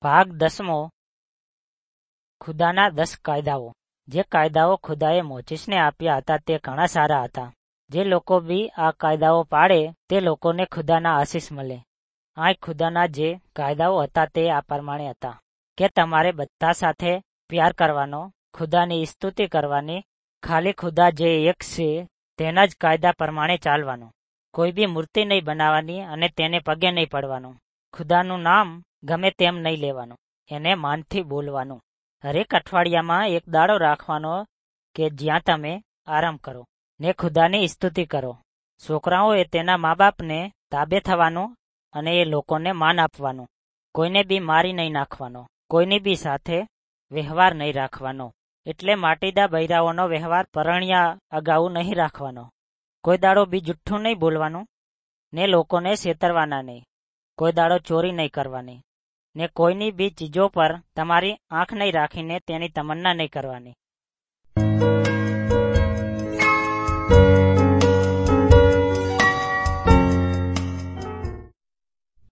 ભાગ 10મો ખુદાના 10 કાયદાઓ। જે કાયદાઓ ખુદાએ મોજીસને આપ્યા હતા તે ઘણા સારા હતા। જે લોકો બી આ કાયદાઓ પાળે તે લોકોને ખુદાના આશીષ મળે। આ ખુદાના જે કાયદાઓ હતા તે આ પ્રમાણે હતા કે તમારે બધા સાથે પ્યાર કરવાનો, ખુદાની સ્તુતિ કરવાની, ખાલી ખુદા જે એક છે તેના જ કાયદા પ્રમાણે ચાલવાનું, કોઈ બી મૂર્તિ નહીં બનાવવાની અને તેને પગે નહીં પડવાનું, ખુદાનું નામ ગમે તેમ નહીં લેવાનું, એને માનથી બોલવાનું, હરેક અઠવાડિયામાં એક દાડો રાખવાનો કે જ્યાં તમે આરામ કરો ને ખુદાની સ્તુતિ કરો। છોકરાઓએ તેના મા બાપને તાબે થવાનું અને એ લોકોને માન આપવાનું, કોઈને બી મારી નહીં નાખવાનો, કોઈની બી સાથે વ્યવહાર નહીં રાખવાનો, એટલે માટીદા બૈરાઓનો વ્યવહાર પરણ્યા અગાઉ નહીં રાખવાનો, કોઈ દાડો બી જુઠ્ઠું નહીં બોલવાનું ને લોકોને છેતરવાના નહીં, કોઈ દાડો ચોરી નહીં કરવાની ને કોઈની બી ચીજો પર તમારી આંખ નહીં રાખીને તેની તમન્ના નહીં કરવાની।